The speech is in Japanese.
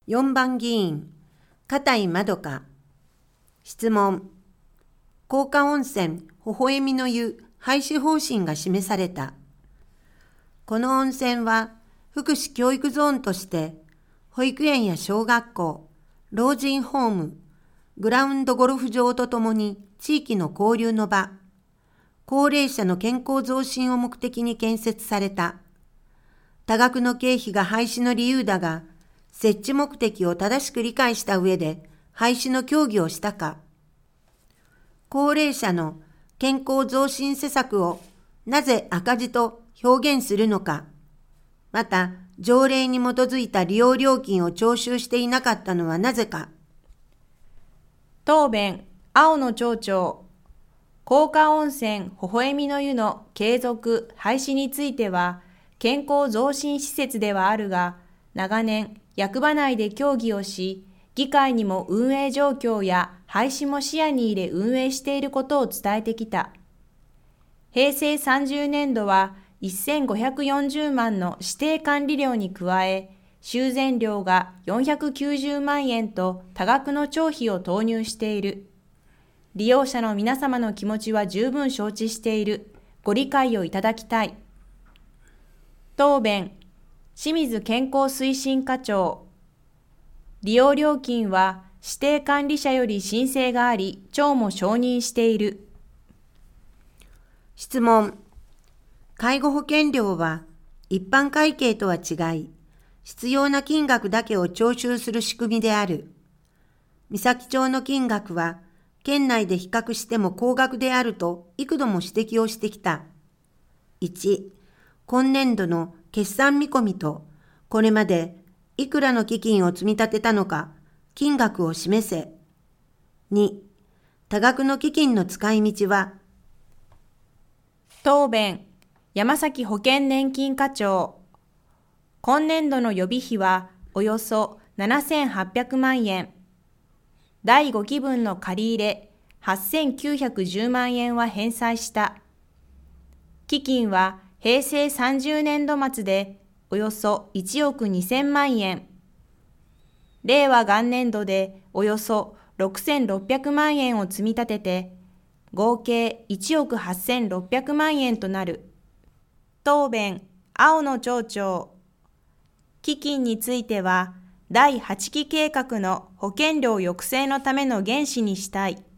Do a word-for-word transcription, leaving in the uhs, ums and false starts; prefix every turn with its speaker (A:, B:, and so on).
A: よんばん議員、片井まどか。質問。高架温泉、微笑みの湯、廃止方針が示された。この温泉は、福祉教育ゾーンとして、保育園や小学校、老人ホーム、グラウンドゴルフ場とともに地域の交流の場、高齢者の健康増進を目的に建設された。多額の経費が廃止の理由だが、設置目的を正しく理解した上で廃止の協議をしたか。高齢者の健康増進施策をなぜ赤字と表現するのか。また、条例に基づいた利用料金を徴収していなかったのはなぜか。
B: 答弁、青野町長。高架温泉微笑みの湯の継続・廃止については、健康増進施設ではあるが、長年、役場内で協議をし、議会にも運営状況や廃止も視野に入れ運営していることを伝えてきた。へいせいさんじゅうねんどはせんごひゃくよんじゅうまんの指定管理料に加え、修繕料がよんひゃくきゅうじゅうまんえんと多額の徴費を投入している。利用者の皆様の気持ちは十分承知している。ご理解をいただきたい。答弁、清水健康推進課長。利用料金は指定管理者より申請があり、町も承認している。
A: 質問。介護保険料は一般会計とは違い、必要な金額だけを徴収する仕組みである。三崎町の金額は、県内で比較しても高額であると幾度も指摘をしてきた。いち、今年度の決算見込みと、これまでいくらの基金を積み立てたのか、金額を示せ。に、多額の基金の使い道は。
B: 答弁、山崎保険年金課長。今年度の予備費はおよそななせんはっぴゃくまんえん。だいごきぶんの借り入れはっせんきゅうひゃくじゅうまんえんは返済した。基金はへいせいさんじゅうねんど末でおよそいちおくにせんまんえん。令和元年度でおよそろくせんろっぴゃくまんえんを積み立てて、合計いちおくはっせんろっぴゃくまんえんとなる。答弁、青野町長。基金については、だいはちき計画の保険料抑制のための原資にしたい。